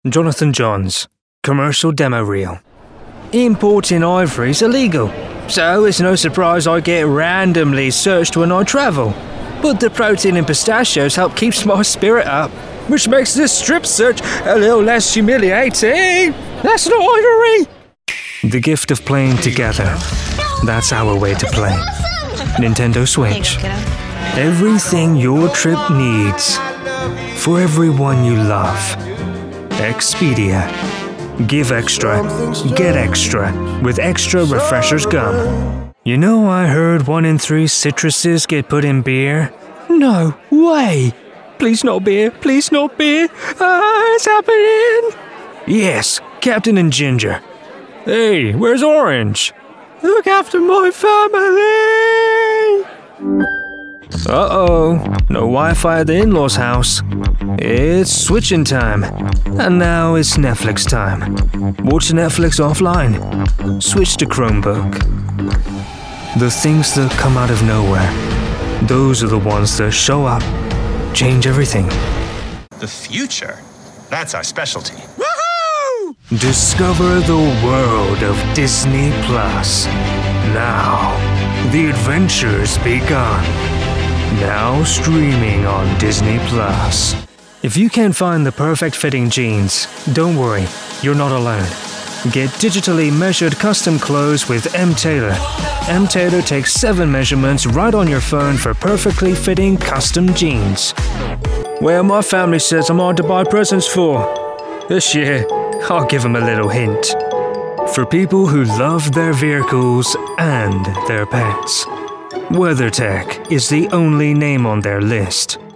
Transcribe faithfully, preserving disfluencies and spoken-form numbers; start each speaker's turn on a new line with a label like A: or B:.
A: Jonathan Johns, commercial demo reel. Importing ivory is illegal, so it's no surprise I get randomly searched when I travel. But the protein in pistachios help keeps my spirit up, which makes this strip search a little less humiliating. That's not ivory! The gift of playing together. That's our way to play. Nintendo Switch. Everything your trip needs. For everyone you love. Expedia. Give extra. Get extra. With Extra Refreshers Gum. You know I heard one in three citruses get put in beer? No way! Please not beer. Please not beer. Ah, it's happening! Yes, Captain and Ginger. Hey, where's Orange? Look after my family! Uh-oh, no Wi-Fi at the in-laws' house. It's switching time. And now it's Netflix time. Watch Netflix offline. Switch to Chromebook. The things that come out of nowhere, those are the ones that show up, change everything.
B: The future? That's our specialty.
A: Discover the world of Disney Plus. Now, the adventure's begun. Now streaming on Disney Plus. If you can't find the perfect fitting jeans, don't worry, you're not alone. Get digitally measured custom clothes with M Tailor. M Tailor takes seven measurements right on your phone for perfectly fitting custom jeans. Well, my family says I'm hard to buy presents for. This year, I'll give them a little hint. For people who love their vehicles and their pets, WeatherTech is the only name on their list.